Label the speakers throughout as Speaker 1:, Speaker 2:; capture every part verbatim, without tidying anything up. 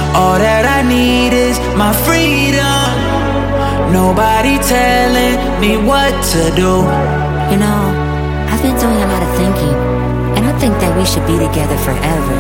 Speaker 1: All that I need is my freedom. Nobody telling me what to do.
Speaker 2: You know, I've been doing a lot of thinking, and I think that we should be together forever.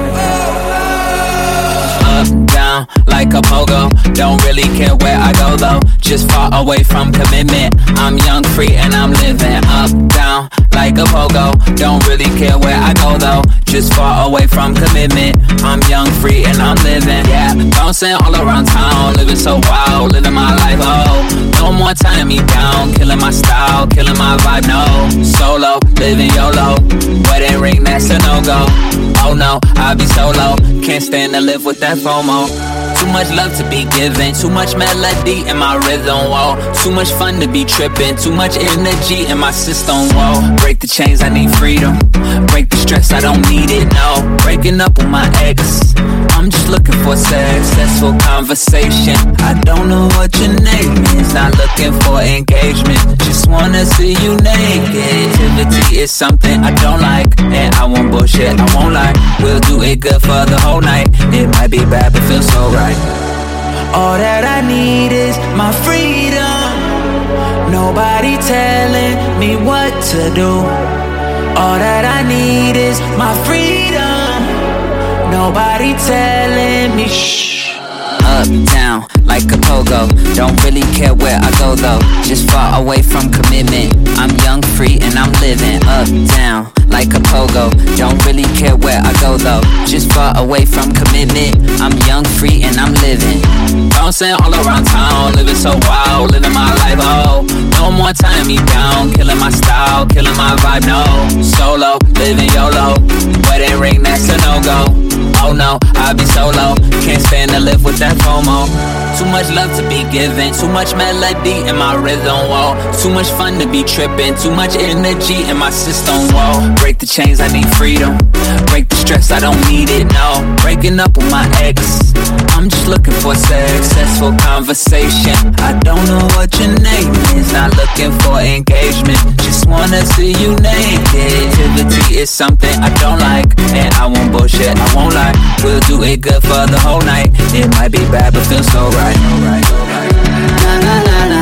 Speaker 3: Up, down, like a pogo. Don't really care where I go though. Just far away from commitment. I'm young, free, and I'm living. Up, down, like a pogo. Don't really care where I go though. Just far away from commitment. I'm young, free, and I'm living. Yeah, bouncing all around town, living so wild, living my life. Oh, no more tying me down, killing my style, killing my vibe. No, solo, living YOLO. Wedding ring, that's a no go. Oh no, I'll be solo. Can't stand to live with that FOMO. Too much love to be given, too much melody in my rhythm, whoa. Too much fun to be tripping, too much energy in my system, whoa. Break the chains, I need freedom. Break the stress, I don't need it, no. Breaking up with my ex, I'm just looking for successful conversation. I don't know what your name is, not looking for engagement. Just wanna see you naked. Activity is something I don't like, and I won't bullshit, I won't lie. We'll do it good for the whole night. It might be bad, but feels so right.
Speaker 1: All that I need is my freedom. Nobody telling me what to do. All that I need is my freedom. Nobody telling me shh.
Speaker 3: Up, down, like a pogo. Don't really care where I go though. Just far away from commitment. I'm young, free, and I'm living. Up, down, like a pogo. Don't really care where I go though. Just far away from commitment. I'm young, free, and I'm living. Bouncing all around town, living so wild, living my life. Oh, no more tying me down, killing my style, killing my vibe. No, solo, living YOLO. Wedding ring, that's a no go. Oh no, I'll be solo. Can't stand to live with that FOMO. Too much love to be given, too much melody in my rhythm, whoa. Too much fun to be tripping, too much energy in my system, whoa. Break the chains, I need freedom. Break the stress, I don't need it, no. Breaking up with my ex, I'm just looking for successful conversation. I don't know what your name is, not looking for engagement. Just wanna see you naked. Activity is something I don't like, and I won't bullshit, I won't lie. We'll do it good for the whole night. It might be bad, but feels so right. Na na na na.